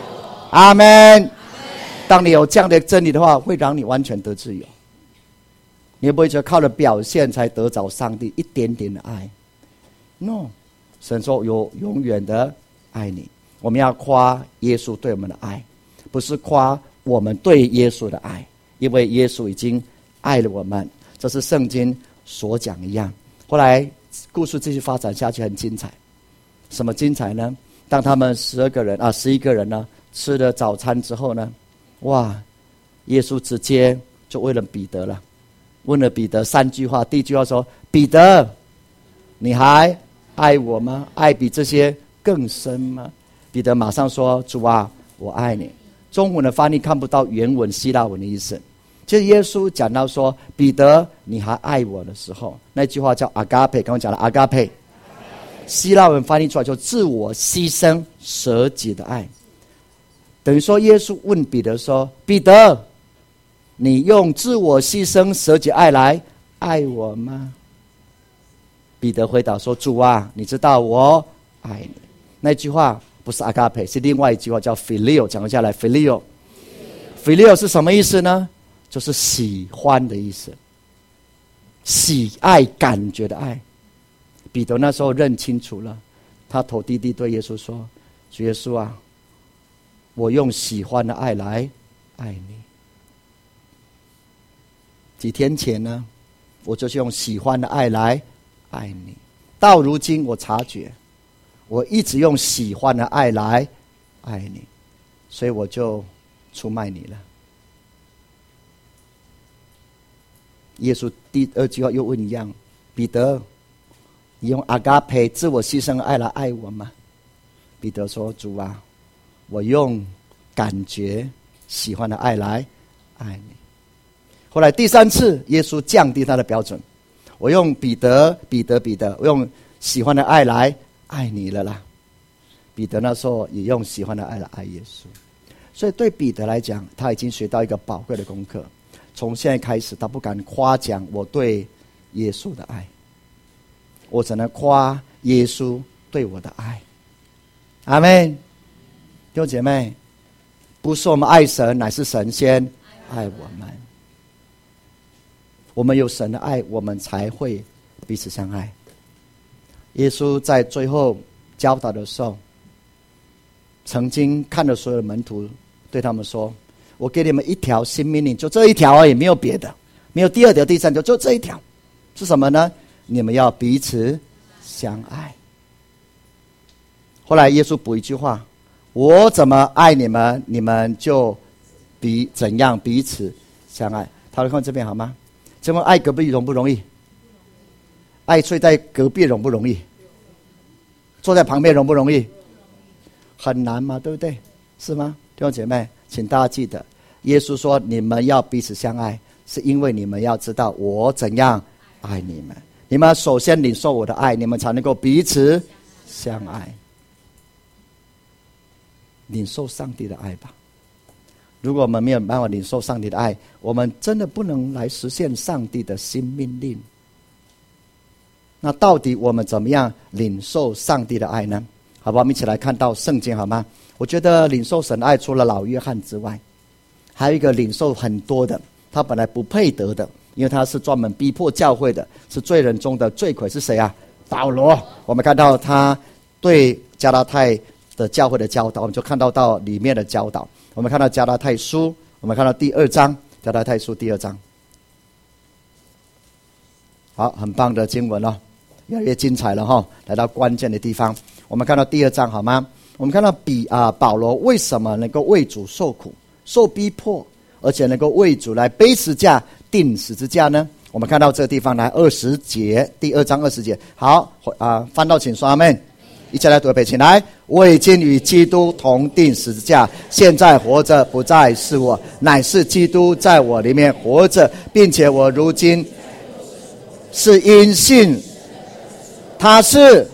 阿们。当你有这样的真理的话，会让你完全得自由。 你也不会觉得靠着表现才得着上帝一点点的爱。No， 神说有永远的爱你。我们要夸耶稣对我们的爱，不是夸我们对耶稣的爱，因为耶稣已经爱了我们，这是圣经所讲一样。后来故事继续发展下去，很精彩。什么精彩呢？当他们11个人呢吃了早餐之后呢，哇，耶稣直接就问了彼得了，问了彼得3句话。第一句话说：彼得，你还爱我吗？爱比这些更深吗？彼得马上说：主啊，我爱你。中文的翻译看不到原文希腊文的意思。其实耶稣讲到说彼得你还爱我的时候，那句话叫 agape， 刚刚讲了 agape， 希腊文翻译出来就自我牺牲舍己的爱。等于说耶稣问彼得说：彼得，你用自我牺牲舍己爱来爱我吗？彼得回答说：主啊，你知道我爱你。那句话不是 agape， 是另外一句话叫 phileo。 讲下来 phileo 是什么意思呢？就是喜欢的意思，喜爱感觉的爱。彼得那时候认清楚了，他头低低对耶稣说：主耶稣啊，我用喜欢的爱来爱你。几天前呢，我就是用喜欢的爱来爱你，到如今我察觉我一直用喜欢的爱来爱你，所以我就出卖你了。耶稣第2句话又问一样：彼得，你用阿嘎培自我牺牲的爱来爱我吗？彼得说：主啊，我用感觉喜欢的爱来爱你。后来第3次耶稣降低他的标准，我用彼得，我用喜欢的爱来爱你了啦。彼得那时候也用喜欢的爱来爱耶稣。所以对彼得来讲，他已经学到一个宝贵的功课，从现在开始他不敢夸奖我对耶稣的爱，我只能夸耶稣对我的爱。阿们。弟兄姐妹，不是我们爱神，乃是神先爱我们。我们有神的爱，我们才会彼此相爱。耶稣在最后教导的时候，曾经看着所有的门徒，对他们说：我给你们一条新命令，就这一条而已，没有别的，没有第2条第3条，就这一条。是什么呢？你们要彼此相爱。后来耶稣补一句话：我怎么爱你们，你们就怎样彼此相爱。他们看这边好吗？这么爱隔壁容不容易？爱睡在隔壁容不容易？坐在旁边容不容易？很难嘛，对不对？是吗？弟兄姐妹，请大家记得，耶稣说你们要彼此相爱，是因为你们要知道我怎样爱你们。你们首先领受我的爱，你们才能够彼此相爱。领受上帝的爱吧。如果我们没有办法领受上帝的爱，我们真的不能来实现上帝的新命令。那到底我们怎么样领受上帝的爱呢？好吧，我们一起来看到圣经好吗？我觉得领受神的爱，除了老约翰之外，还有一个领受很多的，他本来不配得的，因为他是专门逼迫教会的，是罪人中的罪魁，是谁啊？保罗。我们看到他对加拉太的教会的教导，我们就看到里面的教导。我们看到加拉太书，我们看到第2章，加拉太书第2章。好，很棒的经文哦，越来越精彩了哈。来到关键的地方，我们看到第2章好吗？我们看到保罗为什么能够为主受苦、受逼迫，而且能够为主来背十字架、钉十字架呢？我们看到这个地方来20节，第2章20节。好，翻到请说阿们。一起来读背起来。我已经与基督同钉十字架，现在活着不再是我，乃是基督在我里面活着，并且我如今是因信他是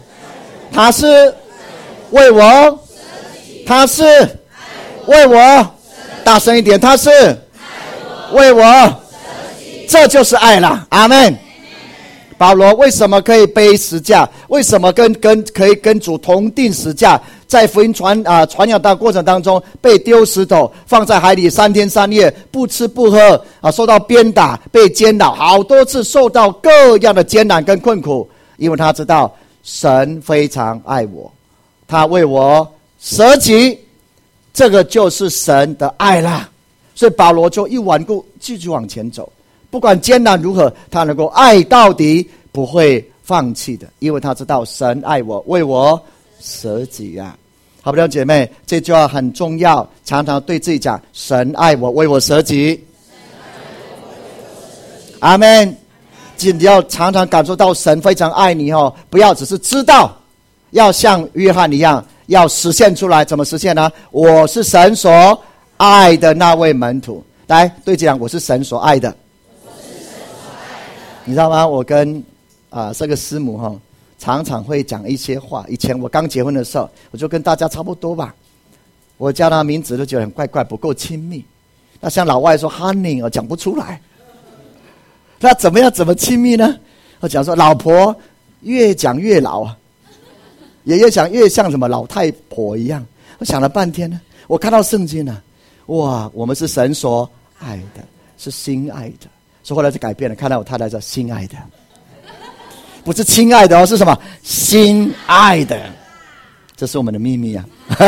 为我，他是为我，大声一点，他是为我，这就是爱了。阿们。 保罗为什么可以背十架？为什么可以跟主同定十架？在福音传扬的过程当中，被丢石头，放在海里3天3夜，不吃不喝受到鞭打，被监牢，好多次受到各样的艰难跟困苦，因为他知道神非常爱我，他为我舍己，这个就是神的爱啦。所以保罗就一顽固继续往前走，不管艰难如何，他能够爱到底，不会放弃的，因为他知道神爱我，为我舍己啊。好不好，姐妹？这句话很重要，常常对自己讲：神爱我，为我舍己。阿们。你要常常感受到神非常爱你不要只是知道，要像约翰一样，要实现出来。怎么实现呢？我是神所爱的那位门徒。来，对这讲，我是神所爱的。你知道吗？我跟这个师母常常会讲一些话。以前我刚结婚的时候，我就跟大家差不多吧。我叫他名字都觉得很怪怪，不够亲密。那像老外说 honey， 我讲不出来。那怎么亲密呢？我讲说老婆越讲越老啊，也越讲越像什么老太婆一样。我想了半天呢，我看到圣经了，哇，我们是神所爱的，是心爱的。所以后来就改变了，看到我太太叫心爱的，不是亲爱的是什么？心爱的，这是我们的秘密啊。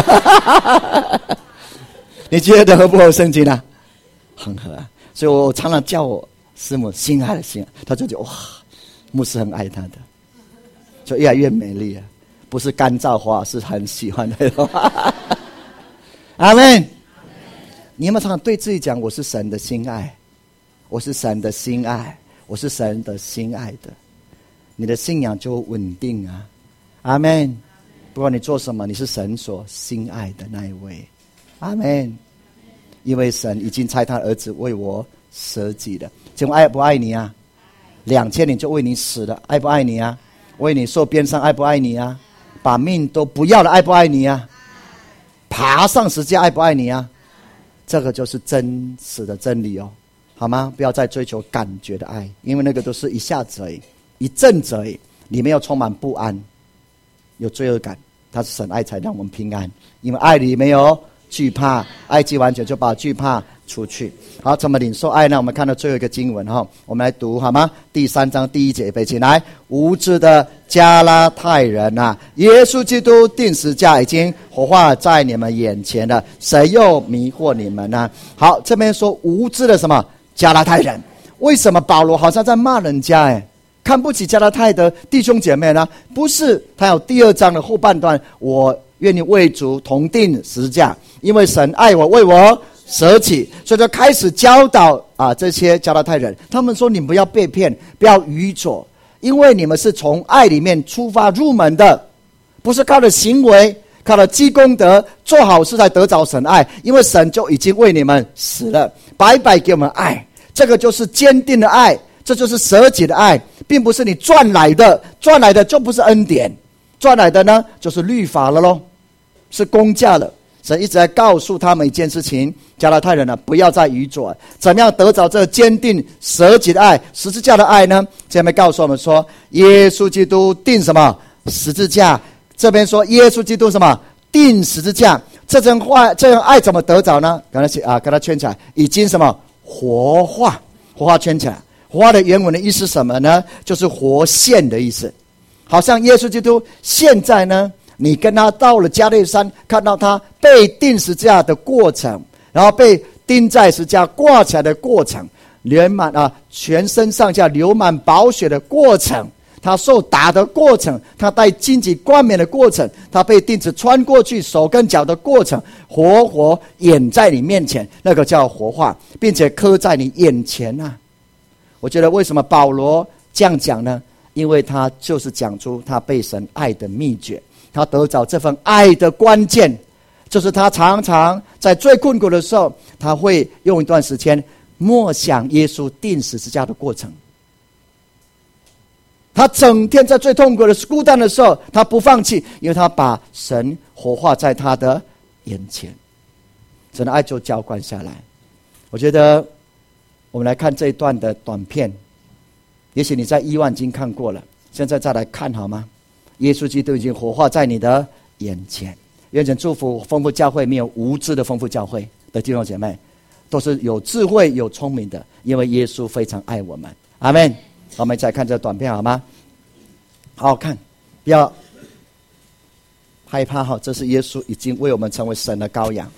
你觉得合不合圣经啊？很合啊。所以我常常叫我师母心爱的心，他就觉得哇，牧师很爱他的，就越来越美丽啊，不是干燥花，是很喜欢的花。阿们。你有没有常常对自己讲：我是神的心爱，我是神的心爱，我是神的心爱的？你的信仰就稳定啊。阿们。不管你做什么，你是神所心爱的那一位。阿们。因为神已经差他儿子为我舍己了。请问爱不爱你啊？2000年就为你死了，爱不爱你啊？为你受鞭伤，爱不爱你啊？把命都不要了，爱不爱你啊？爬上十字架，爱不爱你啊？这个就是真实的真理好吗？不要再追求感觉的爱，因为那个都是一下子而已，一阵子而已，里面又充满不安，有罪恶感。他是神爱才让我们平安，因为爱里没有惧怕，爱既完全就把惧怕出去。好，怎么领受爱呢？我们看到最后一个经文我们来读好吗？第3章第1节，背起来。无知的加拉太人啊，耶稣基督定十架已经活化在你们眼前了，谁又迷惑你们呢？好，这边说无知的什么加拉太人，为什么保罗好像在骂人家看不起加拉太的弟兄姐妹呢？不是，他有第2章的后半段，我愿意为主同定十字架，因为神爱我，为我舍己，所以就开始教导这些加拉太人。他们说：你们不要被骗，不要愚拙，因为你们是从爱里面出发入门的，不是靠着行为，靠着积功德，做好事才得着神爱。因为神就已经为你们死了，白白给我们爱，这个就是坚定的爱，这就是舍己的爱，并不是你赚来的，赚来的就不是恩典，赚来的呢就是律法了咯，是公价了。神一直在告诉他们一件事情，加拉太人不要再愚拙。怎么样得着这坚定舍己的爱，十字架的爱呢？这边告诉我们说，耶稣基督定什么十字架？这边说耶稣基督什么定十字架？这种爱怎么得着呢？给它圈起来，已经什么活化，活化圈起来。活化的原文的意思是什么呢？就是活现的意思。好像耶稣基督现在呢，你跟他到了加利山，看到他被钉十字架的过程，然后被钉在十字架挂起来的过程，全身上下流满宝血的过程，他受打的过程，他戴荆棘冠冕的过程，他被钉子穿过去手跟脚的过程，活活演在你面前，那个叫活化，并且刻在你眼前我觉得为什么保罗这样讲呢？因为他就是讲出他被神爱的秘诀，他得着这份爱的关键，就是他常常在最困苦的时候，他会用一段时间默想耶稣钉十字架的过程。他整天在最痛苦的孤单的时候，他不放弃，因为他把神活化在他的眼前，神的爱就浇灌下来。我觉得我们来看这一段的短片， 也许你在医院已经看过了，现在再来看好吗？耶稣基督已经活化在你的眼前。愿神祝福丰富教会，没有无知的丰富教会的弟兄姐妹，都是有智慧有聪明的，因为耶稣非常爱我们。阿们。我们再看这短片好吗？好好看，不要害怕哈，这是耶稣已经为我们成为神的羔羊。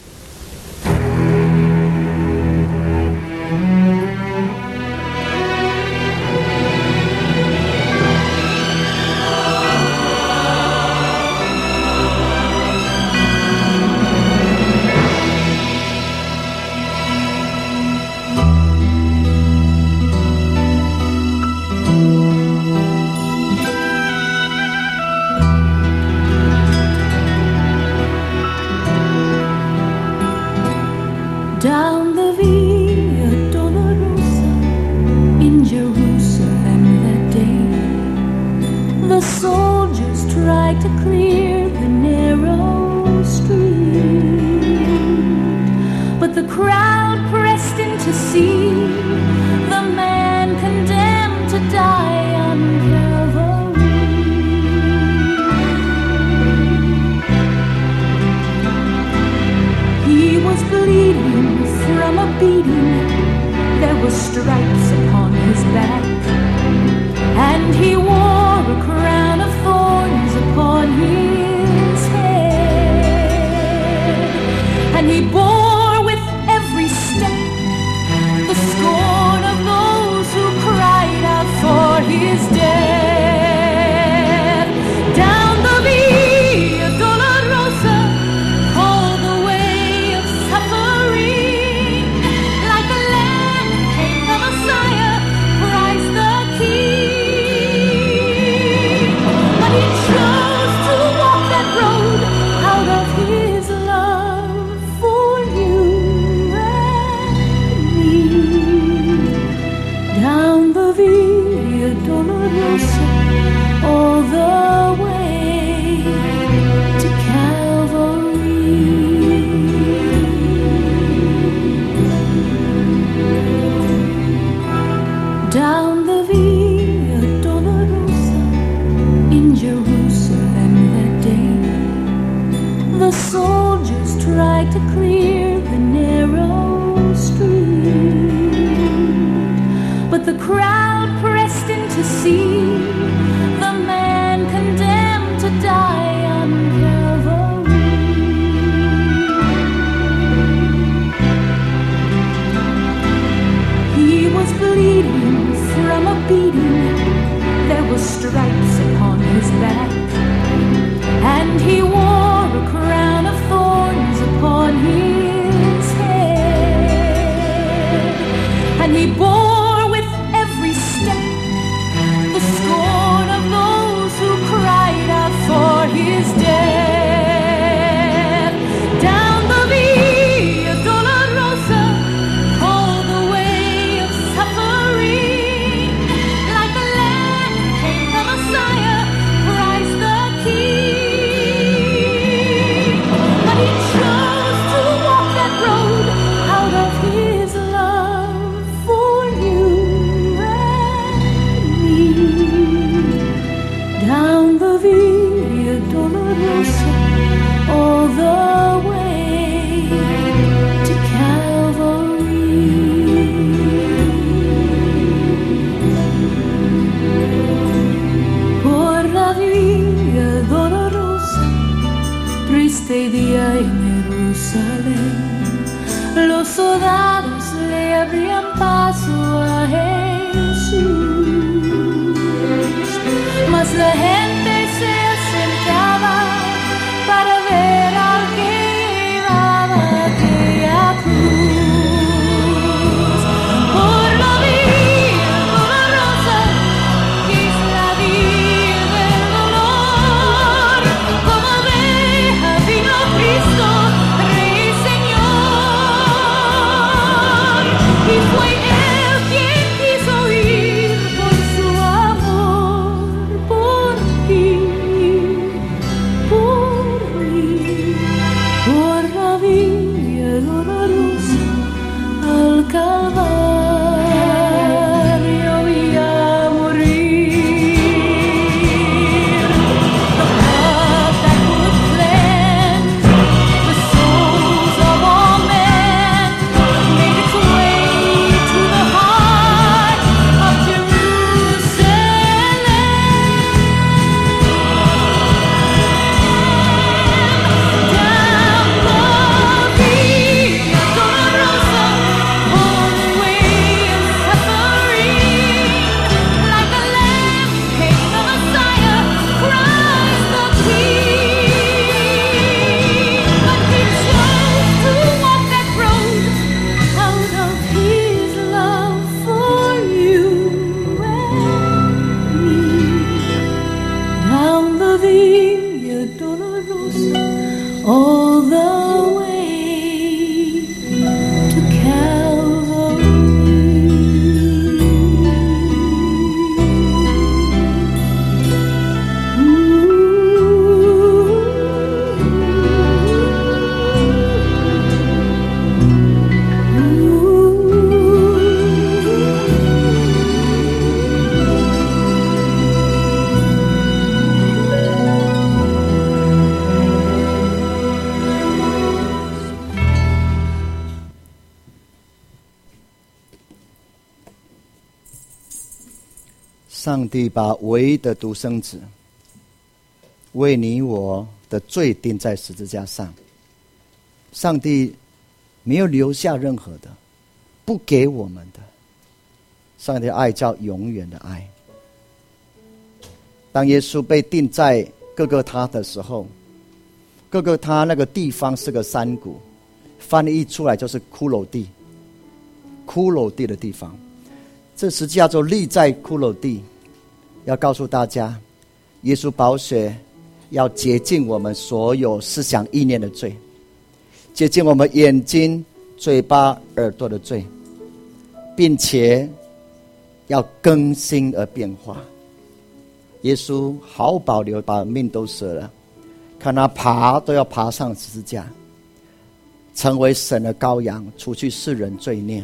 Down the Via Dolorosa in Jerusalem that day, the soldiers tried to clear the narrow street, but the crowd pressed in to see the man condemned to die on Calvary. He was bleeding from a beating, there were stripes upon his back, and he wore a crown of thorns upon his head, and he bore with every step the scorn of those who cried out for his death. Down the Via Dolorosa, called the way of suffering, like a lamb came the Messiah, Christ the King. But he chose to walk that road out of his love for you and me. Down the Via Dolorosa, all the way to Calvary. Down the Via Dolorosa in Jerusalem that day, the soldiers tried to clear the narrow street, but the crowd pressed in to see the man condemned to die on Calvary. He was bleeding from a beating, there were stripes upon his back, and he wore a crown of thorns upon his head, and he bore with every step the scorn of those who cried out for his death. Down the Via Dolorosa, called the way of suffering, like a lamb came the Messiah, Christ the King. But he chose to walk that road out of his love for you and me. Down the Via Dolorosa, all the way to Calvary. Por la Via Dolorosa, triste día en Jerusalén, los soldados le abrían paso a Jesús, mas la gente se acercaba para ver al que llevaba aquella cruz. Por la Via Dolorosa, que es la vía del dolor, como oveja vino Cristo, Rey y Señor, y fue Él quien all the way to Calvary. 上帝把唯一的独生子为你我的罪钉在十字架上，上帝没有留下任何的，不给我们的。上帝的爱叫永远的爱。当耶稣被钉在各个他的时候，各个他那个地方是个山谷，翻译出来就是骷髅地，骷髅地的地方。这十字架就立在骷髅地，要告诉大家，耶稣宝血要洁净我们所有思想意念的罪，洁净我们眼睛、嘴巴、耳朵的罪，并且要更新而变化。耶稣毫无保留把命都舍了，看他爬都要爬上十字架，成为神的羔羊，除去世人罪孽。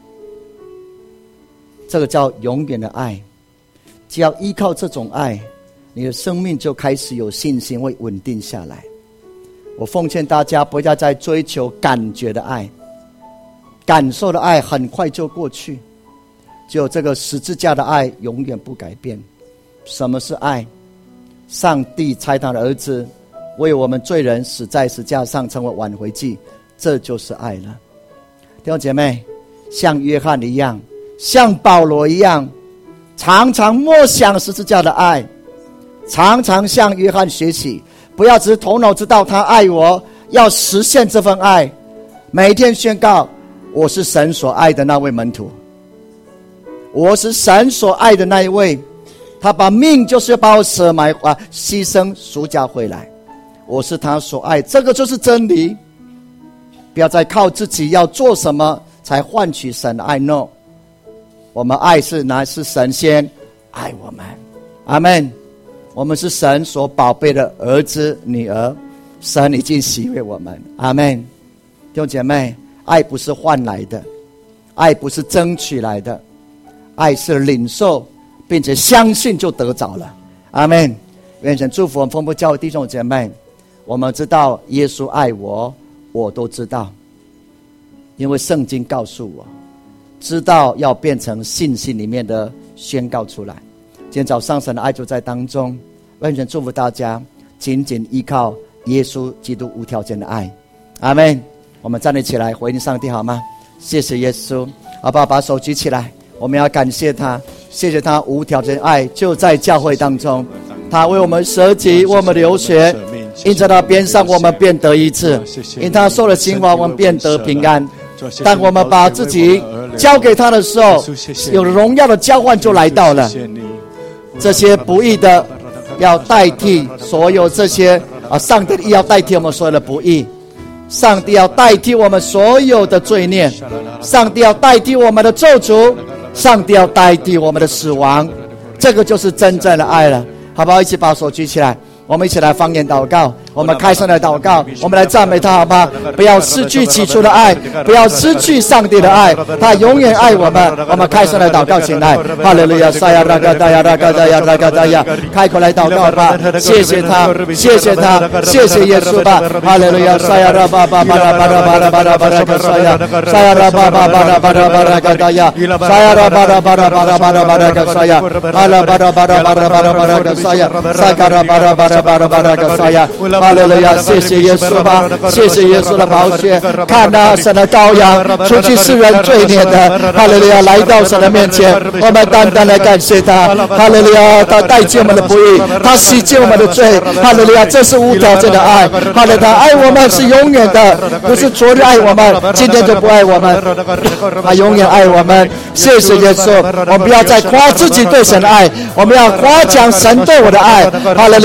这个叫永远的爱。只要依靠这种爱，你的生命就开始有信心，会稳定下来。我奉劝大家不要再追求感觉的爱，感受的爱很快就过去，只有这个十字架的爱永远不改变。什么是爱？上帝差他的儿子为我们罪人死在十字架上，成为挽回祭，这就是爱了。弟兄姐妹，像约翰一样，像保罗一样，常常默想十字架的爱，常常向约翰学习，不要只是头脑知道他爱我，要实现这份爱。每天宣告，我是神所爱的那位门徒，我是神所爱的那一位，他把命就是要把我舍埋牺牲赎价回来，我是他所爱，这个就是真理。不要再靠自己要做什么才换取神的爱 ，no， 我们爱是神先爱我们，阿们。我们是神所宝贝的儿子女儿，神已经喜悦我们，阿们。弟兄姐妹，爱不是换来的，爱不是争取来的，爱是领受并且相信就得着了，阿们。愿神祝福我们丰富教会弟兄姐妹。我们知道耶稣爱我，我都知道，因为圣经告诉我，知道要变成信心里面的宣告出来。今天早上神的爱就在当中，愿神祝福大家紧紧依靠耶稣基督无条件的爱，阿们。我们站立起来回应上帝好吗？谢谢耶稣，好不好？把手举起来，我们要感谢他，谢谢他无条件的爱就在教会当中，他为我们舍己，为我们流血，因在他边上我们便得医治，因他受了刑罚我们便得平安。当我们把自己交给他的时候，有荣耀的交换就来到了。这些不义的要代替所有这些上帝的义要代替我们所有的不义，上帝要代替我们所有的罪孽，上帝要代替我们的咒诅，上帝要代替我们的死亡。这个就是真正的爱了，好不好？一起把手举起来，我们一起来方言祷告，我们开声来祷告，我们来赞美他，好吗？不要失去起初的爱，不要失去上帝的爱，他永远爱我们。我们开声来祷告起来，哈利路亚，撒亚拉嘎达亚拉嘎达亚拉嘎达亚，开口来祷告吧，谢谢他，谢谢他，谢谢耶稣吧，哈利路亚，撒亚拉巴巴巴拉巴拉巴拉巴拉巴拉嘎撒亚，撒亚拉巴巴巴拉巴拉巴拉嘎达亚，撒亚拉巴拉巴拉巴拉巴拉巴拉嘎撒亚，阿拉巴拉巴拉巴拉巴拉巴拉嘎撒亚，撒嘎拉巴拉巴拉巴拉巴拉嘎撒亚，哈利路亚，谢谢耶稣吧，谢谢耶稣的宝血，看那神的羔羊，除去世人罪孽的，哈利路亚，来到神的面前，我们单单来感谢他，哈利路亚，他代替我们的不义，他洗净我们的罪，哈利路亚，这是无条件的爱，哈利路亚，爱我们是永远的，不是昨日爱我们，今天就不爱我们，他永远爱我们。谢谢耶稣，我们不要再夸自己对神的爱，我们要夸奖神对我的爱，哈利路亚，感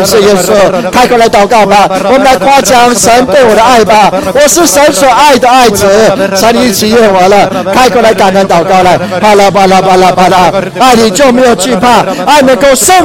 是耶稣。开口来祷告吧，我们来夸奖神对我的爱吧。我是神所爱的爱子，神你喜悦我了。开口来感恩祷告来，巴拉巴拉巴拉巴拉，爱你就没有惧怕，爱能够胜